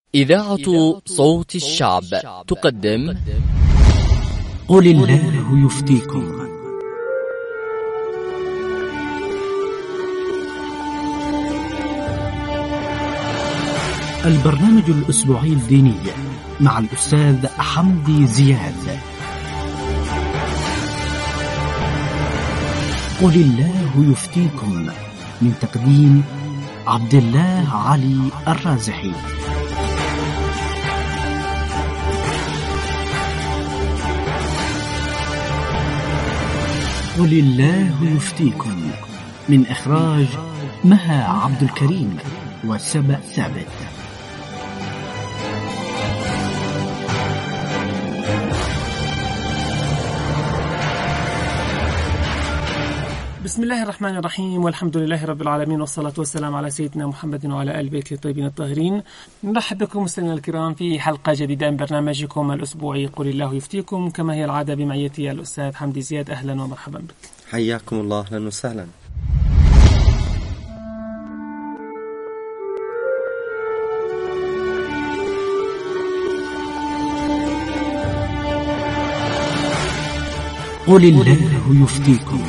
إذاعة صوت الشعب تقدم قل الله يفتيكم. البرنامج الأسبوعي الديني مع الأستاذ حمدي زياد. قل الله يفتيكم من تقديم عبد الله علي الرازحي. قل الله يفتيكم من إخراج مها عبد الكريم وسبأ ثابت. بسم الله الرحمن الرحيم، والحمد لله رب العالمين، والصلاة والسلام على سيدنا محمد وعلى آل بيته الطيبين الطاهرين. نرحب بكم مستمعينا الكرام في حلقة جديدة من برنامجكم الأسبوعي قل الله يفتيكم، كما هي العادة بمعيتي الأستاذ حمدي زياد. أهلا ومرحبا بك. حياكم الله، أهلا وسهلا. قل الله يفتيكم.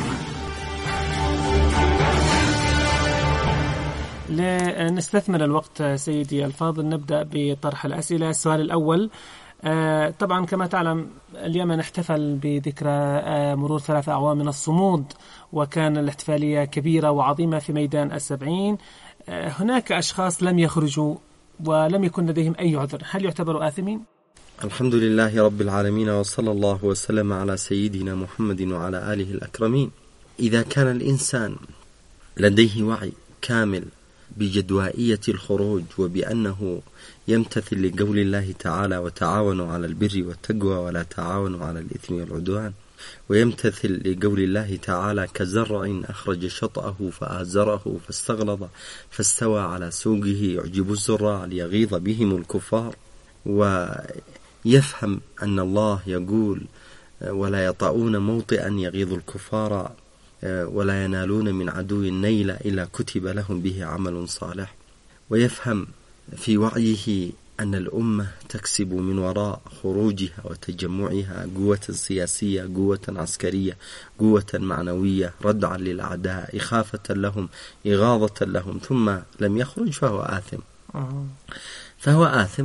لنستثمر الوقت سيدي الفاضل، نبدأ بطرح الأسئلة. السؤال الأول، طبعا كما تعلم اليوم نحتفل بذكرى مرور 3 أعوام من الصمود، وكان الاحتفالية كبيرة وعظيمة في ميدان السبعين. هناك أشخاص لم يخرجوا ولم يكن لديهم أي عذر، هل يعتبروا آثمين؟ الحمد لله رب العالمين، وصلى الله وسلم على سيدنا محمد وعلى آله الأكرمين. إذا كان الإنسان لديه وعي كامل بجدوائية الخروج، وبأنه يمتثل لقول الله تعالى وتعاونوا على البر والتقوى ولا تعاونوا على الإثم والعدوان، ويمتثل لقول الله تعالى كزرع أخرج شطأه فآزره فاستغلظ فاستوى على سوقه يعجب الزراع ليغيظ بهم الكفار، ويفهم أن الله يقول ولا يطؤون موطئا يغيظ الكفار ولا ينالون من عدو النيل إلا كتب لهم به عمل صالح، ويفهم في وعيه أن الأمة تكسب من وراء خروجها وتجمعها قوة سياسية، قوة عسكرية، قوة معنوية، ردعا للأعداء، إخافة لهم، إغاظة لهم، ثم لم يخرج فهو آثم. فهو آثم،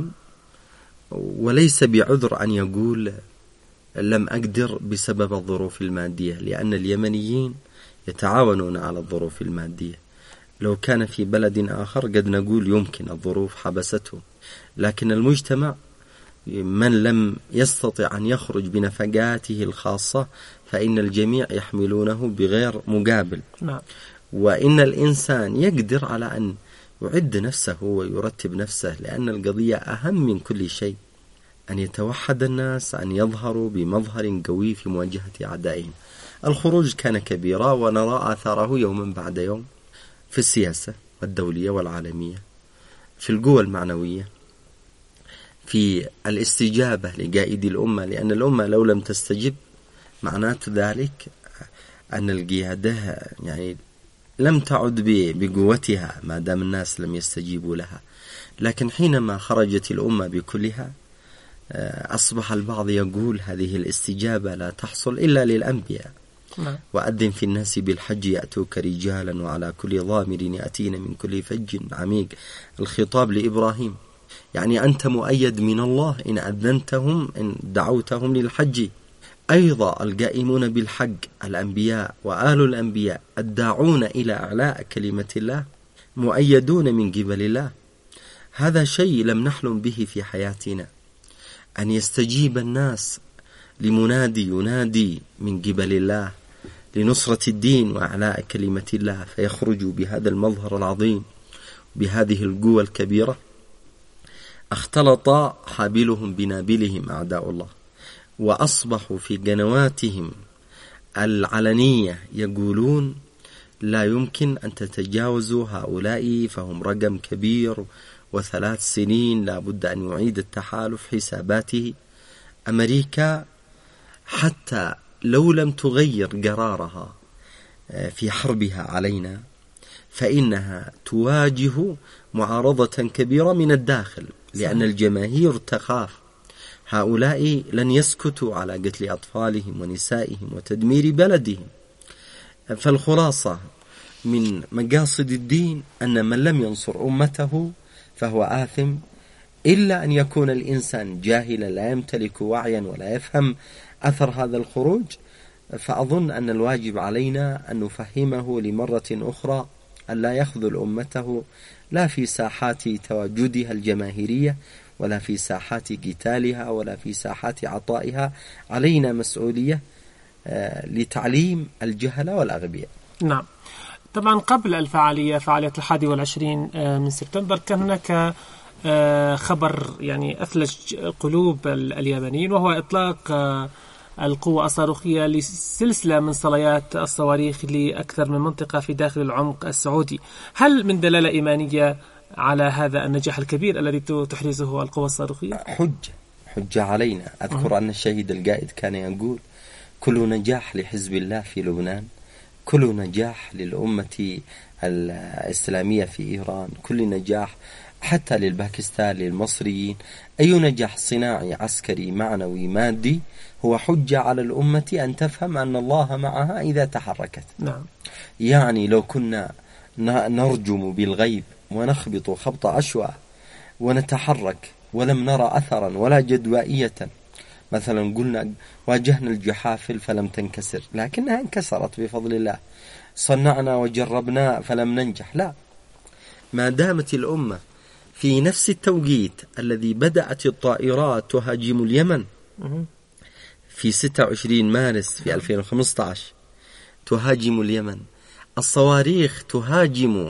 وليس بعذر أن يقول لم أقدر بسبب الظروف المادية، لأن اليمنيين يتعاونون على الظروف المادية. لو كان في بلد آخر قد نقول يمكن الظروف حبسته، لكن المجتمع من لم يستطع أن يخرج بنفقاته الخاصة فإن الجميع يحملونه بغير مقابل. وإن الإنسان يقدر على أن يعد نفسه ويرتب نفسه، لأن القضية أهم من كل شيء، أن يتوحد الناس، أن يظهروا بمظهر قوي في مواجهة أعدائهم. الخروج كان كبيرا، ونرى آثاره يوما بعد يوم في السياسة الدولية والعالمية، في القوى المعنوية، في الاستجابة لقائد الأمة، لأن الأمة لو لم تستجب معناته ذلك أن القيادة يعني لم تعد بقوتها ما دام الناس لم يستجيبوا لها. لكن حينما خرجت الأمة بكلها أصبح البعض يقول هذه الاستجابة لا تحصل إلا للأنبياء. وأذن في الناس بالحج يأتوك رجالا وعلى كل ضامر يأتين من كل فج عميق. الخطاب لإبراهيم، يعني أنت مؤيد من الله إن أذنتهم، إن دعوتهم للحج. أيضا القائمون بالحق الأنبياء وآل الأنبياء الداعون إلى أعلاء كلمة الله مؤيدون من قبل الله. هذا شيء لم نحلم به في حياتنا، أن يستجيب الناس لمنادي ينادي من قبل الله لنصرة الدين وأعلاء كلمة الله، فيخرجوا بهذا المظهر العظيم بهذه القوة الكبيرة. اختلط حابلهم بنابلهم أعداء الله، وأصبحوا في قنواتهم العلنية يقولون لا يمكن أن تتجاوزوا هؤلاء، فهم رقم كبير، و3 سنين لا بد أن يعيد التحالف حساباته. أمريكا حتى لو لم تغير قرارها في حربها علينا فإنها تواجه معارضة كبيرة من الداخل، لأن الجماهير تخاف. هؤلاء لن يسكتوا على قتل أطفالهم ونسائهم وتدمير بلدهم. فالخلاصة من مقاصد الدين أن من لم ينصر أمته فهو آثم، إلا أن يكون الإنسان جاهلا لا يمتلك وعيا ولا يفهم أثر هذا الخروج. فأظن أن الواجب علينا أن نفهمه لمرة أخرى أن لا يخذل أمته لا في ساحات تواجدها الجماهيرية ولا في ساحات قتالها ولا في ساحات عطائها. علينا مسؤولية لتعليم الجهلة والأغبياء. نعم. طبعا قبل فعالية 21 من سبتمبر كان هناك خبر يعني أثلج قلوب اليمنيين، وهو إطلاق القوة الصاروخية لسلسلة من صليات الصواريخ لأكثر من منطقة في داخل العمق السعودي. هل من دلالة إيمانية على هذا النجاح الكبير الذي تحرزه القوة الصاروخية؟ حجة علينا. أذكر أن الشهيد القائد كان يقول: كل نجاح لحزب الله في لبنان، كل نجاح للأمة الإسلامية في إيران، كل نجاح حتى للباكستان للمصريين، أي نجاح صناعي عسكري معنوي مادي هو حجة على الأمة أن تفهم أن الله معها إذا تحركت. نعم. يعني لو كنا نرجم بالغيب ونخبط خبط عشوة ونتحرك ولم نرى أثرا ولا جدوائية، مثلا قلنا واجهنا الجحافل فلم تنكسر لكنها انكسرت بفضل الله، صنعنا وجربنا فلم ننجح، لا، ما دامت الأمة في نفس التوقيت الذي بدأت الطائرات تهاجم اليمن في 26 مارس في 2015 تهاجم اليمن، الصواريخ تهاجم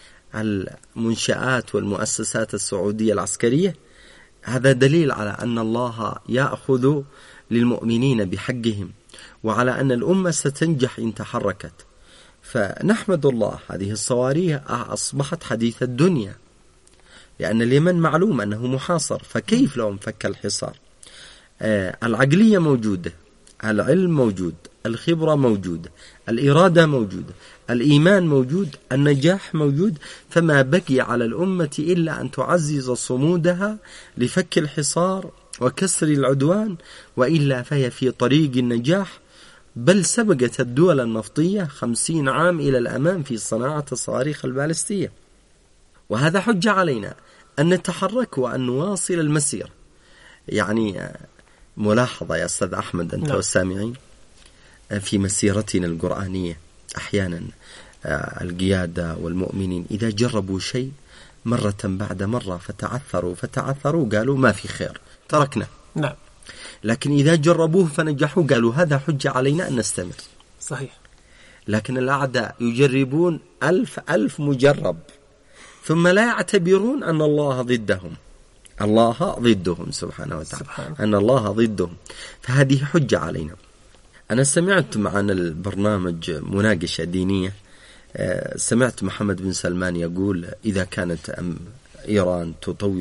المنشآت والمؤسسات السعودية العسكرية، هذا دليل على أن الله يأخذ للمؤمنين بحقهم، وعلى أن الأمة ستنجح إن تحركت. فنحمد الله، هذه الصواريخ أصبحت حديث الدنيا، لأن اليمن معلوم أنه محاصر، فكيف لو انفك الحصار؟ العقلية موجودة، العلم موجود، الخبرة موجودة، الإرادة موجودة، الإيمان موجود، النجاح موجود، فما بقي على الأمة إلا أن تعزز صمودها لفك الحصار وكسر العدوان، وإلا فهي في طريق النجاح، بل سبقت الدول النفطية 50 عام إلى الأمام في صناعة الصواريخ البالستية. وهذا حجة علينا أن نتحرك وأن نواصل المسير. يعني ملاحظة يا أستاذ أحمد أنت والسامعين، في مسيرتنا القرآنية أحيانا القيادة والمؤمنين إذا جربوا شيء مرة بعد مرة فتعثروا قالوا ما في خير تركنا. نعم. لكن إذا جربوه فنجحوا قالوا هذا حجة علينا أن نستمر. صحيح. لكن الأعداء يجربون 1000 مجرب ثم لا يعتبرون أن الله ضدهم، الله ضدهم سبحانه وتعالى، أن الله ضدهم، فهذه حجة علينا. أنا سمعت معنا البرنامج مناقشة دينية، سمعت محمد بن سلمان يقول إذا كانت إيران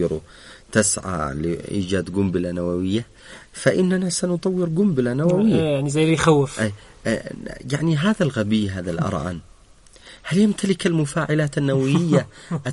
تسعى لإيجاد قنبلة نووية فإننا سنطور قنبلة نووية. يعني زي اللي يخوف. يعني هذا الغبي، هذا الأرعن، هل يمتلك المفاعلات النووية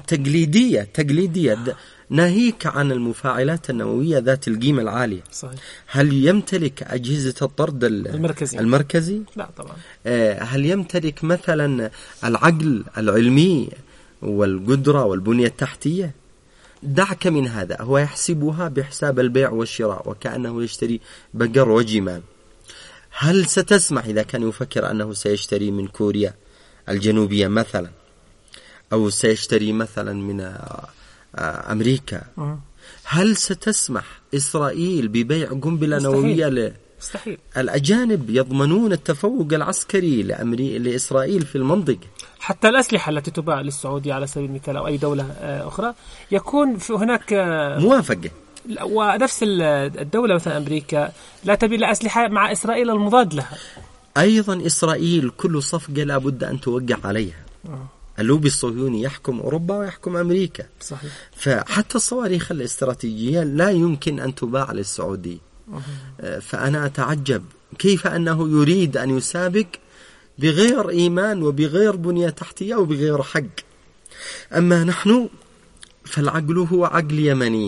التقليدية ناهيك عن المفاعلات النووية ذات القيمة العالية؟ صحيح. هل يمتلك أجهزة الطرد المركزي؟ لا طبعا. هل يمتلك مثلا العقل العلمي والقدرة والبنية التحتية؟ دعك من هذا، هو يحسبها بحساب البيع والشراء وكأنه يشتري بقر وجمال. هل ستسمح إذا كان يفكر أنه سيشتري من كوريا الجنوبية مثلا، أو سيشتري مثلا من أمريكا، هل ستسمح إسرائيل ببيع قنبلة نووية؟ مستحيل. الأجانب يضمنون التفوق العسكري لإسرائيل في المنطقة. حتى الأسلحة التي تباع للسعودية على سبيل المثال أو أي دولة أخرى يكون هناك موافقة، ونفس الدولة مثلا أمريكا لا تبيع أسلحة مع إسرائيل المضاد لها. أيضا إسرائيل كل صفقة لا بد أن توقع عليها. اللوبي الصهيوني يحكم أوروبا ويحكم أمريكا. صحيح. فحتى الصواريخ الاستراتيجية لا يمكن أن تباع للسعودية. فأنا أتعجب كيف أنه يريد أن يسابق بغير إيمان وبغير بنية تحتية وبغير حق. أما نحن فالعقل هو عقل يمني،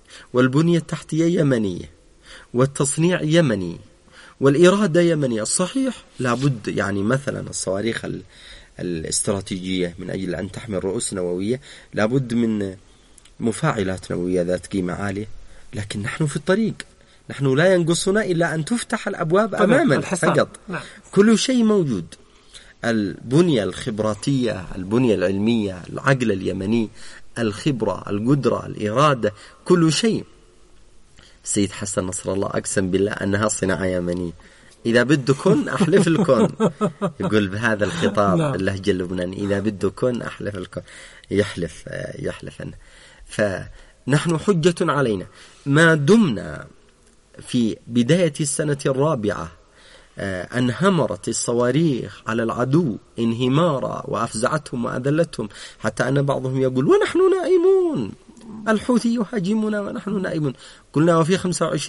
والبنية التحتية يمنية، والتصنيع يمني، والإرادة يمنية. صحيح لابد يعني مثلا الصواريخ الاستراتيجية من أجل أن تحمل رؤوس نووية لابد من مفاعلات نووية ذات قيمة عالية، لكن نحن في الطريق، نحن لا ينقصنا إلا أن تفتح الأبواب أمامنا فقط. كل شيء موجود، البنية الخبراتية، البنية العلمية، العقل اليمني، الخبرة، القدرة، الإرادة، كل شيء. سيد حسن نصر الله أقسم بالله أنها صناعة يمنية. إذا بدكن أحلف لكم، يقول بهذا الخطاب اللهجة اللبنانية، إذا بدكن أحلف لكم، يحلف أنه. فنحن حجة علينا ما دمنا في بداية السنة الرابعة انهمرت الصواريخ على العدو انهمارا وأفزعتهم وأذلتهم، حتى أن بعضهم يقول ونحن نائمون، الحوثي يهاجمنا ونحن نائمون. قلنا وفي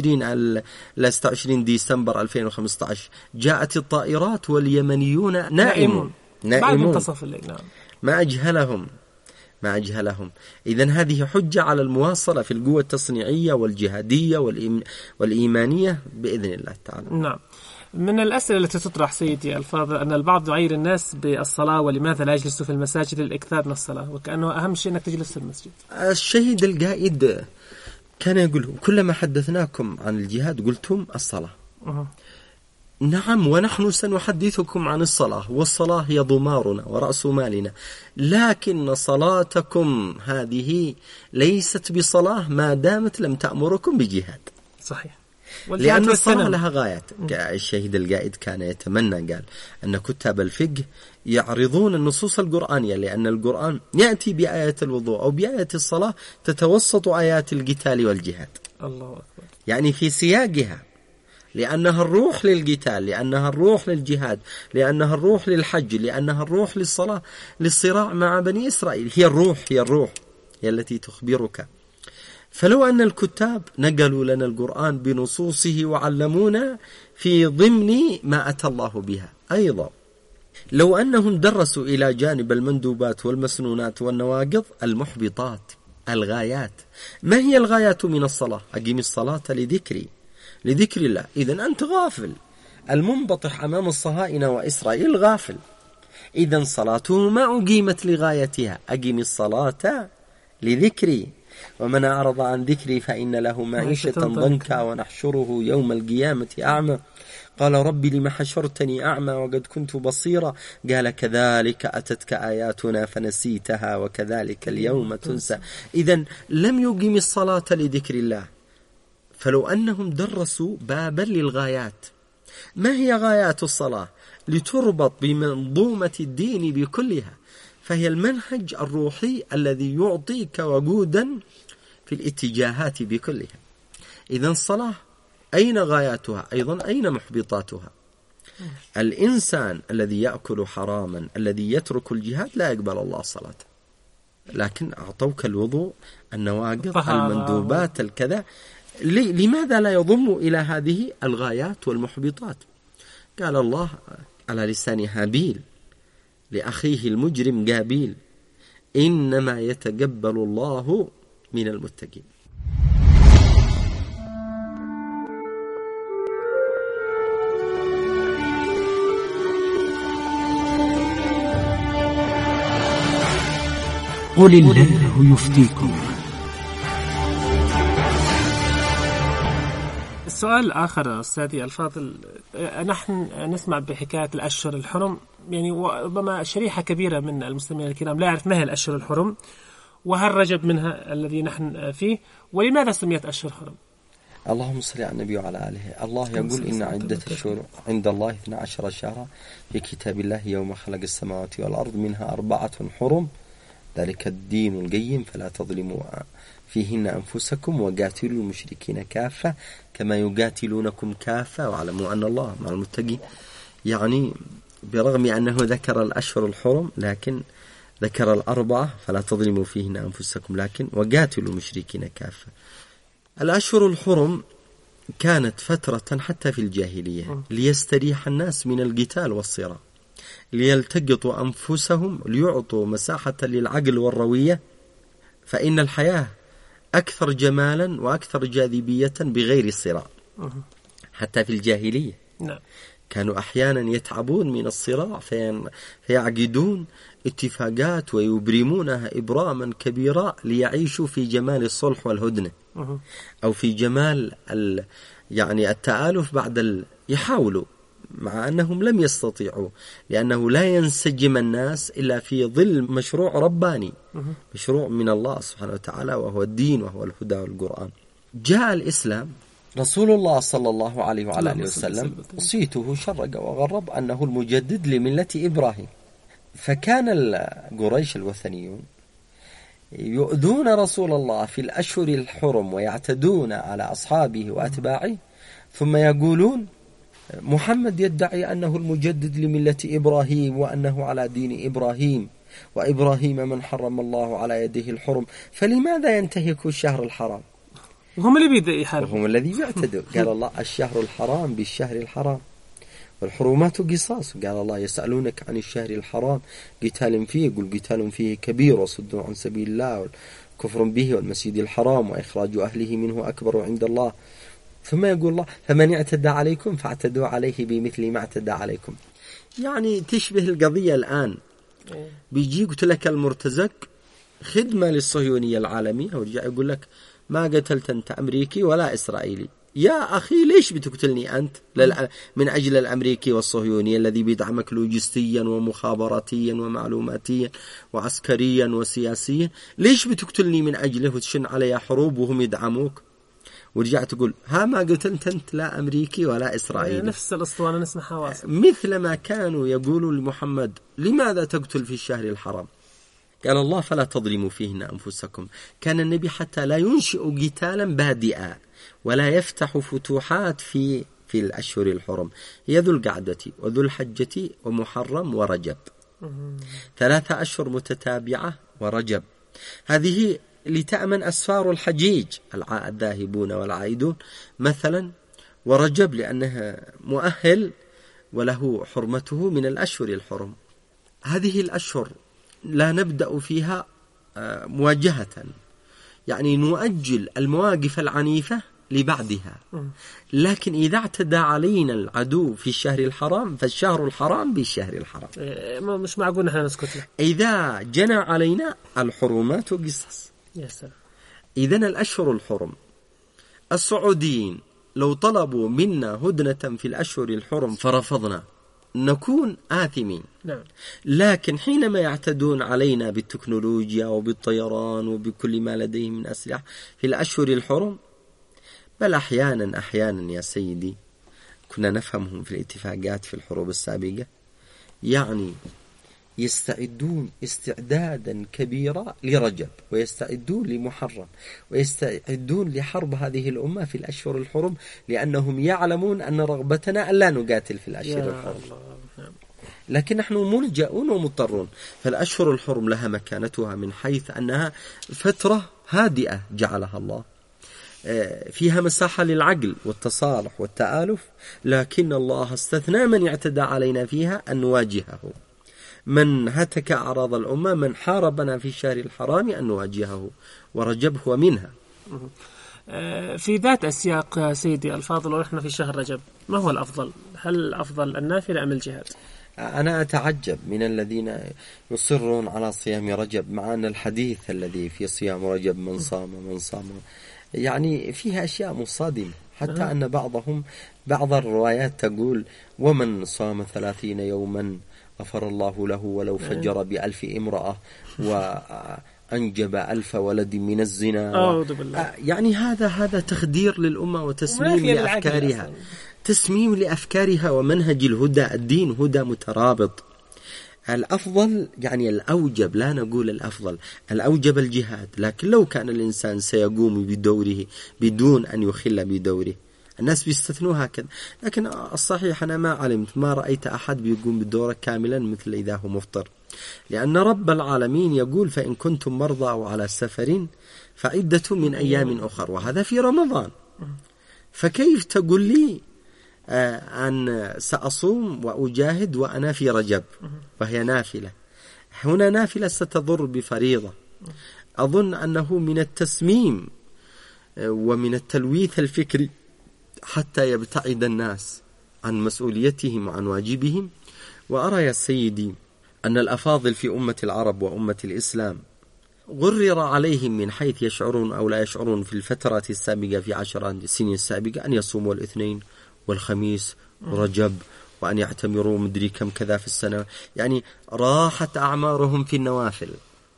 25 ديسمبر 2015 جاءت الطائرات واليمنيون نائمون بعد منتصف الليل. ما أجهلهم. إذن هذه حجة على المواصلة في القوة التصنيعية والجهادية والإيمانية بإذن الله تعالى. نعم. من الأسئلة التي تطرح سيدي الفاضل أن البعض يعير الناس بالصلاة، ولماذا لا يجلسوا في المساجد للإكثار من الصلاة، وكأنه أهم شيء أنك تجلس في المسجد. الشهيد القائد كان يقول كلما حدثناكم عن الجهاد قلتم الصلاة. نعم، ونحن سنحدثكم عن الصلاة، والصلاة هي ضمارنا ورأس مالنا، لكن صلاتكم هذه ليست بصلاة ما دامت لم تأمركم بجهاد. صحيح. لأن الصلاة لها غايات. الشهيد القائد كان يتمنى، قال أن كتاب الفقه يعرضون النصوص القرآنية، لأن القرآن يأتي بآيات الوضوء أو بآيات الصلاة تتوسط آيات القتال والجهاد. الله أكبر. يعني في سياقها، لأنها الروح للقتال، لأنها الروح للجهاد، لأنها الروح للحج، لأنها الروح للصلاة، للصراع مع بني إسرائيل. هي الروح هي التي تخبرك. فلو أن الكتاب نقلوا لنا القرآن بنصوصه وعلمونا في ضمن ما أتى الله بها، أيضا لو أنهم درسوا إلى جانب المندوبات والمسنونات والنواقض المحبطات، الغايات. ما هي الغايات من الصلاة؟ أقيم الصلاة لذكر الله. إذن أنت غافل. المنبطح أمام الصهاينة وإسرائيل غافل. إذن صلاته ما أقيمت لغايتها. أقيم الصلاة لذكري، ومن أعرض عن ذكري فإن له معيشة ضنكا ونحشره يوم القيامة أعمى. قال ربي لما حشرتني أعمى وقد كنت بصيرا. قال كذلك أتتك آياتنا فنسيتها وكذلك اليوم تنسى. إذن لم يقيم الصلاة لذكر الله. فلو أنهم درسوا بابا للغايات. ما هي غايات الصلاة؟ لتربط بمنظومة الدين بكلها، فهي المنهج الروحي الذي يعطيك وجودا في الاتجاهات بكلها. إذن الصلاة أين غاياتها؟ أيضا أين محبطاتها؟ الإنسان الذي يأكل حراما، الذي يترك الجهاد، لا يقبل الله صلاة. لكن أعطوك الوضوء، النواقض، المندوبات، الكذا. لماذا لا يضم إلى هذه الغايات والمحبطات؟ قال الله على لسان هابيل لأخيه المجرم قابيل: إنما يتقبل الله من المتقين. قل الله يفتيكم. السؤال الآخر أستاذي الفاضل، نحن نسمع بحكاية الأشهر الحرم، يعني ربما شريحة كبيرة من المسلمين الكرام لا يعرف ما هي الأشهر الحرم، وهل رجب منها الذي نحن فيه، ولماذا سميت أشهر حرم؟ اللهم صل على النبي وعلى آله. الله يقول إن عدة الشهور عند الله 12 شهرا في كتاب الله يوم خلق السماوات والأرض منها 4 حرم ذلك الدين القيم فلا تظلموا فيهن أنفسكم وقاتلوا المشركين كافة كما يقاتلونكم كافة واعلموا أن الله مع المتقين. يعني برغم أنه ذكر الأشهر الحرم لكن ذكر 4 فلا تظلموا فيهن أنفسكم، لكن وقاتلوا المشركين كافة. الأشهر الحرم كانت فترة حتى في الجاهلية ليستريح الناس من القتال والصراع، ليلتقطوا أنفسهم، ليعطوا مساحة للعقل والروية، فإن الحياة أكثر جمالا وأكثر جاذبية بغير صراع. حتى في الجاهلية كانوا أحيانا يتعبون من الصراع فيعقدون اتفاقات ويبرمونها إبراما كبيرا ليعيشوا في جمال الصلح والهدنة، أو في جمال يعني التآلف بعد يحاولوا، مع أنهم لم يستطيعوا، لأنه لا ينسجم الناس إلا في ظل مشروع رباني، مشروع من الله سبحانه وتعالى، وهو الدين وهو الهدى والقرآن. جاء الإسلام، رسول الله صلى الله عليه وعلى آله وسلم صيته شرق وغرب أنه المجدد لملة إبراهيم. فكان القريش الوثنيون يؤذون رسول الله في الأشهر الحرم ويعتدون على أصحابه وأتباعه، ثم يقولون محمد يدعي أنه المجدد لملة إبراهيم وأنه على دين إبراهيم، وإبراهيم من حرم الله على يده الحرم، فلماذا ينتهك الشهر الحرام؟ وهم اللي يحاربوا، هم الذي يعتدوا. قال الله الشهر الحرام بالشهر الحرام والحرمات قصاص. قال الله يسألونك عن الشهر الحرام قتال فيه، قل قتال فيه كبير وصد عن سبيل الله والكفر به والمسجد الحرام وإخراج أهله منه أكبر عند الله. ثم يقول الله فمن اعتدى عليكم فاعتدوا عليه بمثل ما اعتدى عليكم. يعني تشبه القضية الآن، بيجي قلت لك المرتزق خدمة للصهيونية العالمية، ورجع يقول لك ما قتلت أنت أمريكي ولا إسرائيلي. يا أخي ليش بتقتلني أنت من أجل الأمريكي والصهيوني الذي بيدعمك لوجستيا ومخابراتيا ومعلوماتيا وعسكريا وسياسيا؟ ليش بتقتلني من أجله وتشن علي حروب وهم يدعموك؟ ورجع تقول ها ما قتلت أنت لا أمريكي ولا إسرائيلي. نفس الأسطوانة نسمعها واصل. مثل ما كانوا يقولوا لمحمد لماذا تقتل في الشهر الحرام؟ قال الله فلا تظلموا فيهن أنفسكم. كان النبي حتى لا ينشئ قتالا بادئا ولا يفتح فتوحات في الأشهر الحرم، هي ذو القعدة وذو الحجة ومحرم ورجب، 3 أشهر متتابعة ورجب. هذه لتأمن أسفار الحجيج الذاهبون والعائدون مثلا، ورجب لأنها مؤهل وله حرمته من الأشهر الحرم. هذه الأشهر لا نبدأ فيها مواجهة، يعني نؤجل المواقف العنيفة لبعدها، لكن إذا اعتدى علينا العدو في الشهر الحرام فالشهر الحرام بالشهر الحرام، مش معقول نحن نسكت له. إذا جنى علينا الحرمات قصص. إذن الأشهر الحرم، السعوديين لو طلبوا منا هدنة في الأشهر الحرم فرفضنا نكون آثمين. لكن حينما يعتدون علينا بالتكنولوجيا وبالطيران وبكل ما لديهم من أسلحة في الأشهر الحرم، بل أحيانا يا سيدي كنا نفهمهم في الاتفاقات في الحروب السابقة، يعني يستعدون استعدادا كبيرا لرجب، ويستعدون لمحرم، ويستعدون لحرب هذه الأمة في الأشهر الحرم، لأنهم يعلمون أن رغبتنا ألا نقاتل في الأشهر الحرم، لكن نحن ملجأون ومضطرون. فالأشهر الحرم لها مكانتها من حيث أنها فترة هادئة جعلها الله، فيها مساحة للعقل والتصالح والتآلف، لكن الله استثنى من يعتدى علينا فيها أن نواجهه، من هتك أعراض الأمة، من حاربنا في الشهر الحرام أن نواجهه، ورجب هو منها. في ذات السياق سيدي الفاضل، ونحن في شهر رجب، ما هو الأفضل؟ هل الأفضل النافلة أم الجهاد؟ أنا أتعجب من الذين يصرون على صيام رجب، مع أن الحديث الذي في صيام رجب من صام يعني فيها أشياء مصادمة، حتى أن بعض الروايات تقول ومن صام 30 يوما غفر الله له ولو فجر ب1000 امرأة وأنجب 1000 ولد من الزنا. يعني هذا تخدير للأمة وتسميم لأفكارها، تسميم لأفكارها ومنهج الهدى. الدين هدى مترابط. الأفضل يعني الأوجب، لا نقول الأفضل، الأوجب الجهاد، لكن لو كان الإنسان سيقوم بدوره بدون أن يخل بدوره، الناس بيستثنوا هكذا، لكن الصحيح أنا ما رأيت أحد بيقوم بدوره كاملا مثل إذا هو مفطر، لأن رب العالمين يقول فإن كنتم مرضى أو على سفر فعدة من أيام أخر، وهذا في رمضان. فكيف تقول لي أن سأصوم وأجاهد وأنا في رجب وهي نافلة؟ هنا نافلة ستضر بفريضة. أظن أنه من التسميم ومن التلويث الفكري حتى يبتعد الناس عن مسؤوليتهم وعن واجبهم. وأرى يا سيدي أن الأفاضل في أمة العرب وأمة الإسلام غرر عليهم من حيث يشعرون أو لا يشعرون في الفترات السابقة في 10 سنين السابقة أن يصوموا الاثنين والخميس ورجب، وأن يعتمروا مدري كم كذا في السنة، يعني راحت أعمارهم في النوافل،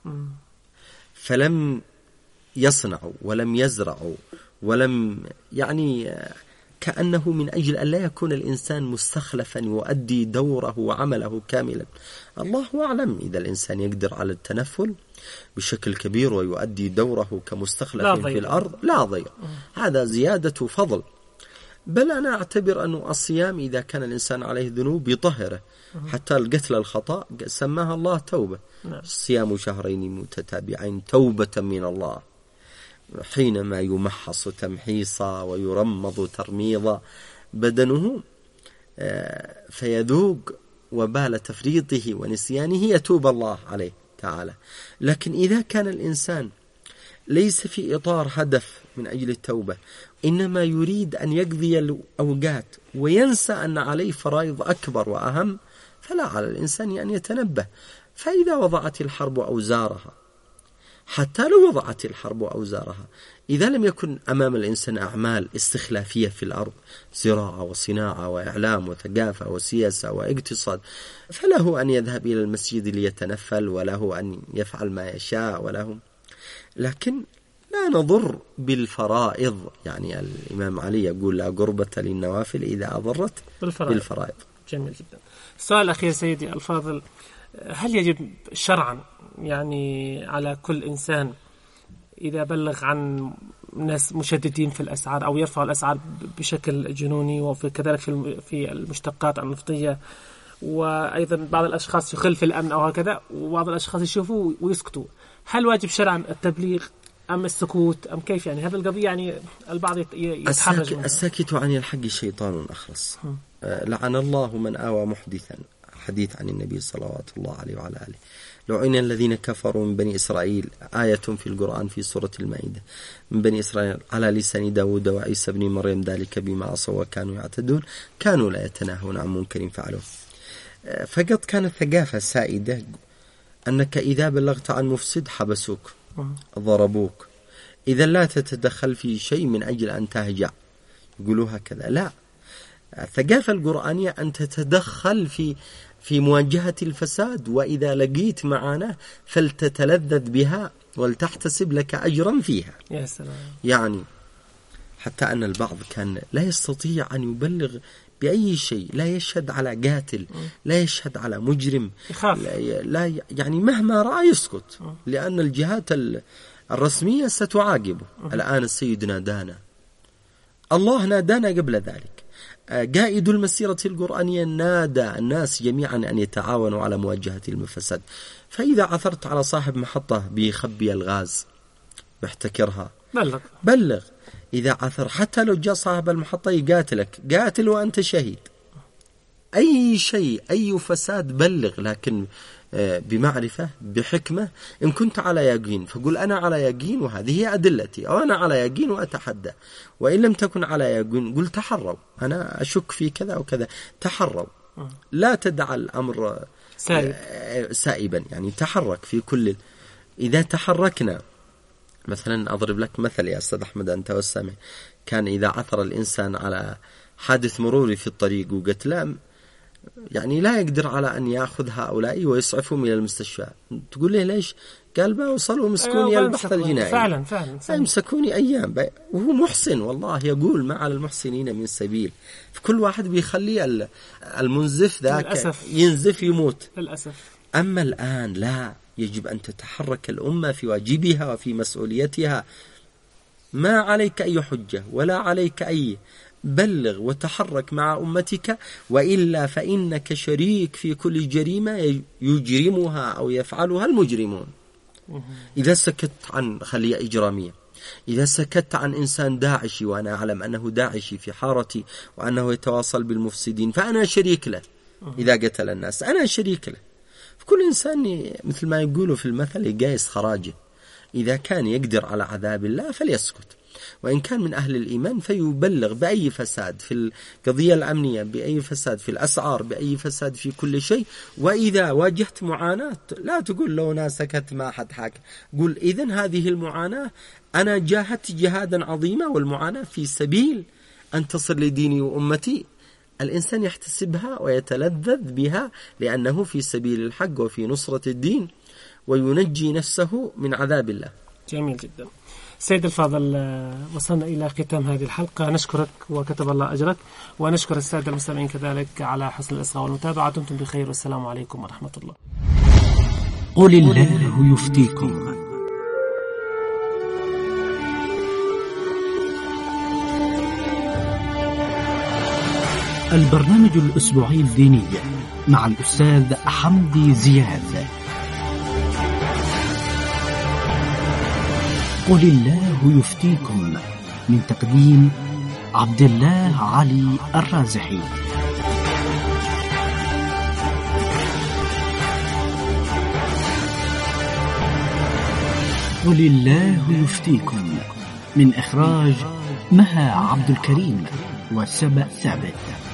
فلم يصنعوا ولم يزرعوا ولم يعني كأنه من أجل أن لا يكون الإنسان مستخلفا يؤدي دوره وعمله كاملا. الله أعلم إذا الإنسان يقدر على التنفل بشكل كبير ويؤدي دوره كمستخلف في الأرض لا ضير، هذا زيادة فضل. بل أنا أعتبر أن الصيام إذا كان الإنسان عليه ذنوب يطهره، حتى القتل الخطأ سماها الله توبة. صيام شهرين متتابعين توبة من الله، حينما يمحص تمحيصا ويرمض ترميضا بدنه فيذوق وبال تفريطه ونسيانه يتوب الله عليه تعالى. لكن إذا كان الإنسان ليس في إطار هدف من أجل التوبة، إنما يريد أن يقضي الأوقات وينسى أن عليه فرائض أكبر وأهم، فلا على الإنسان أن يتنبه. فإذا وضعت الحرب أوزارها، حتى لو وضعت الحرب أوزارها، إذا لم يكن أمام الإنسان أعمال استخلافية في الأرض، زراعة وصناعة وإعلام وثقافة وسياسة واقتصاد، فله أن يذهب إلى المسجد ليتنفل، وله أن يفعل ما يشاء، لكن لا نضر بالفرائض. يعني الإمام علي يقول لا قربة للنوافل إذا أضرت بالفرائض. جميل جدا. السؤال الأخير سيدي الفاضل، هل يجب شرعا يعني على كل إنسان إذا بلغ عن ناس مشددين في الأسعار أو يرفع الأسعار بشكل جنوني، وكذلك في المشتقات النفطية، وأيضا بعض الأشخاص يخل في الأمن أو هكذا، وبعض الأشخاص يشوفوا ويسكتوا، هل واجب شرعا التبليغ أم السكوت أم كيف؟ يعني هذا القضية يعني البعض يتحرج منها. الساكت عن الحق شيطان أخرس. لعن الله من آوى محدثا، حديث عن النبي صلوات الله عليه وعلى آله. لعن الذين كفروا من بني إسرائيل، آية في القرآن في سورة المائدة، من بني إسرائيل على لسان داود وعيسى بن مريم، ذلك بما عصوا وكانوا يعتدون، كانوا لا يتناهون عن منكر فعلوه. فقد كانت ثقافة سائدة أنك إذا بلغت عن مفسد حبسوك، ضربوك، إذا لا تتدخل في شيء من أجل أن تهجع، يقولوا هكذا. لا، الثقافة القرآنية أن تتدخل في مواجهة الفساد، وإذا لقيت معاناة فلتتلذذ بها ولتحتسب لك أجرا فيها. يا سلام. يعني حتى أن البعض كان لا يستطيع أن يبلغ بأي شيء، لا يشهد على قاتل، لا يشهد على مجرم، لا يعني مهما رأى يسكت، لأن الجهات الرسمية ستعاقبه. الآن السيد نادانا، الله نادانا قبل ذلك. قائد المسيرة القرآنية نادى الناس جميعا أن يتعاونوا على مواجهة المفسد. فإذا عثرت على صاحب محطة بيخبي الغاز بيحتكرها، بلغ. إذا عثر حتى لو جاء صاحب المحطة يقاتلك، قاتل وأنت شهيد. أي شيء، أي فساد بلغ، لكن بمعرفة، بحكمة. إن كنت على يقين فقل أنا على يقين وهذه هي أدلتي، أو أنا على يقين وأتحدى. وإن لم تكن على يقين قل تحروا، أنا أشك في كذا وكذا، تحروا، لا تدع الأمر سائبا، يعني تحرك في كل. إذا تحركنا، مثلا أضرب لك مثل يا أستاذ أحمد أنت والسامع، كان إذا عثر الإنسان على حادث مروري في الطريق وقتل، يعني لا يقدر على أن يأخذ هؤلاء ويسعفهم إلى المستشفى، تقول له ليش؟ قال بوصلوا مسكوني البحث الجنائي. فعلا يمسكوني أيام، وهو محسن والله، يقول ما على المحسنين من سبيل. فكل واحد بيخلي المنزف ذاك ينزف يموت للأسف. أما الآن لا، يجب أن تتحرك الأمة في واجبها وفي مسؤوليتها، ما عليك أي حجة ولا عليك أي، بلغ وتحرك مع أمتك، وإلا فإنك شريك في كل جريمة يجرمها أو يفعلها المجرمون. إذا سكت عن خلية إجرامية، إذا سكت عن إنسان داعشي وأنا أعلم أنه داعشي في حارتي وأنه يتواصل بالمفسدين، فأنا شريك له. إذا قتل الناس أنا شريك له. فكل إنسان مثل ما يقولوا في المثل يقايس خراجه، إذا كان يقدر على عذاب الله فليسكت. وإن كان من أهل الإيمان فيبلغ بأي فساد في القضية الأمنية، بأي فساد في الأسعار، بأي فساد في كل شيء. وإذا واجهت معاناة لا تقول لو أنا سكت ما حد حاكى، قل إذن هذه المعاناة أنا جاهدت جهادا عظيما، والمعاناة في سبيل أن تصل لديني وأمتي. الإنسان يحتسبها ويتلذذ بها لأنه في سبيل الحق وفي نصرة الدين، وينجي نفسه من عذاب الله. جميل جدا. سيد الفاضل، وصلنا إلى ختام هذه الحلقة. نشكرك وكتب الله أجرك، ونشكر السادة المستمعين كذلك على حسن الإصغاء والمتابعة. دمتم بخير، والسلام عليكم ورحمة الله. قل الله يفتيكم. البرنامج الأسبوعي الديني مع الأستاذ حمدي زياد. قل الله يفتيكم، من تقديم عبد الله علي الرازحي. قل الله يفتيكم، من إخراج مها عبد الكريم وسبأ ثابت.